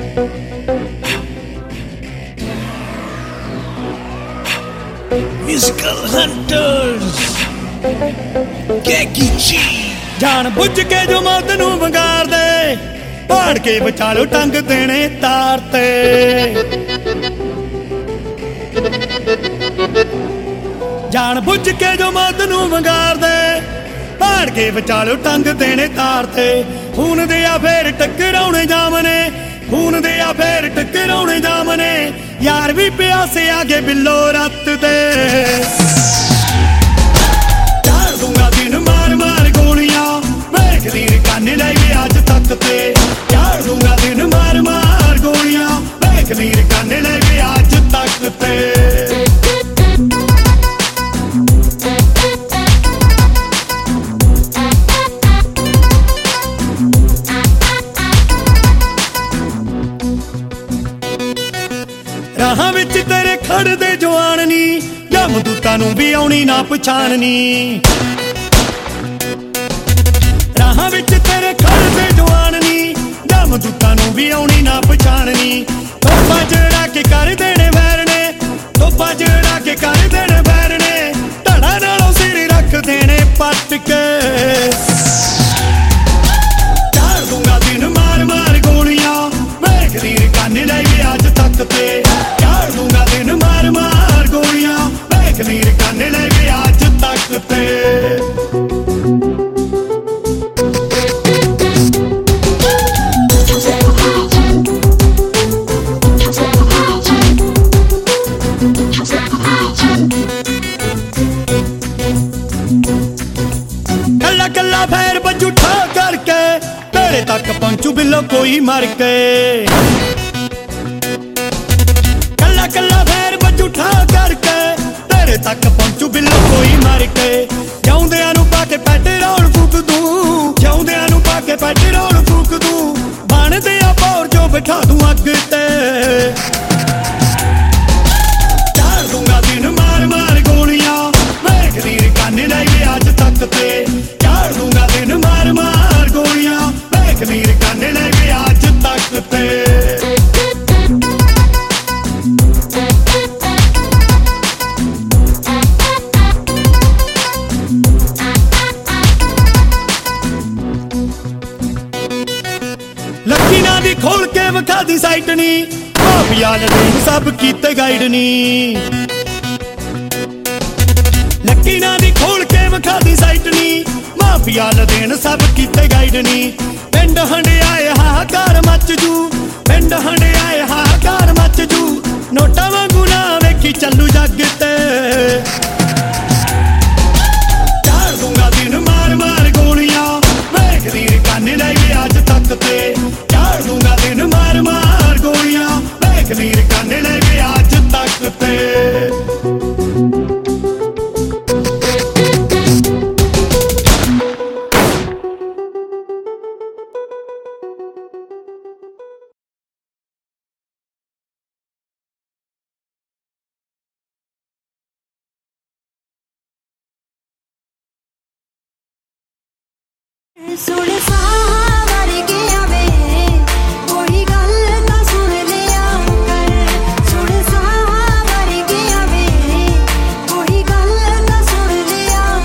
Musical Hunters Keki G ਜਾਣ ਬੁੱਝ ਕੇ ਜੋ ਮੌਤ ਨੂੰ ਵੰਗਾਰਦੇ ਪਾੜ ਕੇ ਵਿਚਾਲੋ ਟੰਗ ਦੇਣੇ ਤਾਰ ਤੇ ਜਾਣ ਬੁੱਝ ਕੇ ਜੋ ਮੌਤ ਨੂੰ ਵੰਗਾਰਦੇ ਪਾੜ ਕੇ ਵਿਚਾਲੋ ਟੰਗ ਦੇਣੇ ਤਾਰ ਤੇ ਖੂਨ ਦੇ ਆ ਫੇਰ ਟਕਰਾਉਣੇ ਜਾਮਨੇ ਖੂਨ ਦੇ ਆ ਫੇਰ ਟਕਰਾਉਣੇ ਜਾਮਨੇ यार भी प्यासे आगे बिल्लो रात दे चार दूंगा दिन मार मार गोलियां मैं कदीर काने ले गए आज तक ते चार दूंगा दिन मार मार गोलियां मैं कदीर काने ले गए आज तक ते ਰਾਹਾਂ ਵਿੱਚ ਤੇਰੇ ਖੜਦੇ ਜਵਾਨ ਨੀ ਜਮਦੂਤਾਂ ਨੂੰ ਵੀ ਆਉਣੀ ਨਾ ਪਛਾਣਨੀ ਰਾਹਾਂ ਵਿੱਚ ਤੇਰੇ ਖੜਦੇ ਜਵਾਨ ਨੀ ਜਮਦੂਤਾਂ ਨੂੰ ਵੀ ਆਉਣੀ ਨਾ ਪਛਾਣਨੀ ਤੋਪਾਂ ਜਿਹੜਾ ਕੇ ਕਰ ਦੇਣੇ ਵੈਰ ਨੇ ਤੋਪਾਂ ਜਿਹੜਾ ਕੇ ਕਰ ਦੇਣੇ ਵੈਰ ਨੇ ਧੜਾ ਨਾਲੋਂ ਸਿਰ ਰੱਖ ਦੇਣੇ ਪੱਟ ਕੇ ਚਾਰ ਦੂੰਗਾ ਦਿਨ ਮਾਰ ਮਾਰ ਗੋਲੀਆਂ ਮੈਂ ਕਦੀਰ ਕਾਨੇ ਲੈ ਗਏ ਅੱਜ ਤੱਕ ਤੇ दूंगा दिन मार मार गोलियां मैं कदीर काने ले गए आज तक ते कल्ला कल्ला फैर बजू ठा करके तेरे तक पहुंचू बिल्लो कोई मर के ਕੱਲਾ ਫੇਰ ਬੱਜੂ ਠਾ ਕਰਕੇ ਤੇਰੇ ਤੱਕ ਪਹੁੰਚੂ ਬਿੱਲੋ ਕੋਈ ਮਾਰ ਕੇ ਜਿਉਂਦਿਆਂ ਨੂੰ ਪਾ ਕੇ ਪੈਟਰੋਲ ਫੂਕ ਦੂੰ ਜਿਉਂਦਿਆਂ ਨੂੰ ਪਾ ਕੇ ਪੈਟਰੋਲ ਫੂਕ ਦੂੰ ਬਣਦੇ ਆ ਬੌਰ ਜੋ ਬਿਠਾ ਦੂੰ ਅੱਗ ਤੇ ਚਾਰ ਦੂੰਗਾ ਦਿਨ ਮਾਰ ਮਾਰ ਗੋਲੀਆਂ ਮੈਂ ਕਦੀਰ ਕਾਨੇ ਲੈ ਗਏ ਅੱਜ ਤੱਕ ਤੇ ਚਾਰ ਦੂੰਗਾ ਦਿਨ ਮਾਰ ਮਾਰ ਗੋਲੀਆਂ ਮੈਂ ਕਦੀਰ ਕਾਨੇ ਲੈ ਗਏ ਅੱਜ ਤੱਕ ਤੇ ਲੱਕੀ ਨਾ ਦੀ ਖੋਲ ਕੇ ਵਿਖਾ ਦੀ ਸਾਈਟ ਨੀ ਮਾਫੀਆ ਲੜਨ ਸਭ ਕੀਤੇ ਗਾਈਡ ਨੀ ਲੱਕੀ ਨਾ ਦੀ ਖੋਲ ਕੇ ਵਿਖਾ ਦੀ ਸਾਈਟ ਨੀ ਮਾਫੀਆ ਲੜਨ ਸਭ ਕੀਤੇ ਗਾਈਡ ਨੀ ਪਿੰਡ ਹੰਡਿਆਏ ਹਾਹਾਕਾਰ ਮੱਚ ਜੂ ਪਿੰਡ ਹੰਡਿਆਏ ਹਾਹਾਕਾਰ ਮੱਚ ਜੂ ਨੋਟਾਂ ਵਾਂਗੂ ਨਾ ਵੇਖੀ ਚੱਲੂ ਜੱਗ ਤੇ ਚਾਰ ਦੂੰਗਾ ਦਿਨ ਮਾਰ ਮਾਰ ਗੋਲੀਆਂ ਮੈਂ ਕਦੀਰ ਕਾਨੇ ਲੈ ਗਏ ਅੱਜ ਤੱਕ ਤੇ ਚਾਰ ਦੂੰਗਾ ਦਿਨ ਮਾਰ ਮਾਰ ਗੋਲੀਆਂ ਮੈਂ ਕਦੀਰ ਕਾਨੇ ਲੈ ਗਏ ਅੱਜ ਤੱਕ ਤੇ ਸੁਣ ਸਾਹ ਵਰਗਿਆ ਵੇ ਕੋਈ ਗੱਲ ਤਾਂ ਸੁਣ ਲਿਆ ਕਰ ਸੁਣ ਸਾਹ ਵਰਗਿਆ ਵੇ ਕੋਈ ਗੱਲ ਤਾਂ ਸੁਣ ਲਿਆ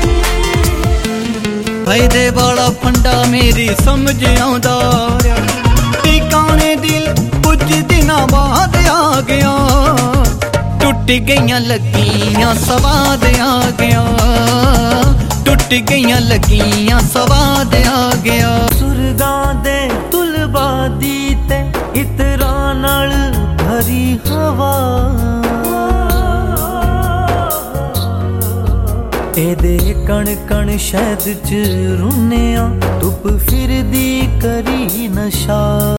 ਕਰ ਫਾਇਦੇ ਵਾਲਾ ਫੰਡਾ ਮੇਰੀ ਸਮਝ ਆਉਂਦਾ ਟਿਕਾਣੇ ਦਿਲ ਕੁਝ ਦਿਨਾਂ ਬਾਅਦ ਆ ਗਿਆ ਟੁੱਟ ਗਈਆਂ ਲੱਗੀਆਂ ਸਵਾਦ ਆ ਗਿਆ ਟੁੱਟ ਗਈਆਂ ਲੱਗੀਆਂ ਸਵਾਦ ਆ ਗਿਆ ਸੁਰਗਾਂ ਦੇ ਤੁਲਬਾ ਦੀ ਤੇ ਇਤਰਾਂ ਨਾਲ ਭਰੀ ਹਵਾ ਇਹਦੇ ਕਣ ਕਣ ਸ਼ਹਿਦ ਚ ਰੁੰਨਿਆ ਧੁੱਪ ਫਿਰਦੀ ਕਰੀ ਨਸ਼ਾ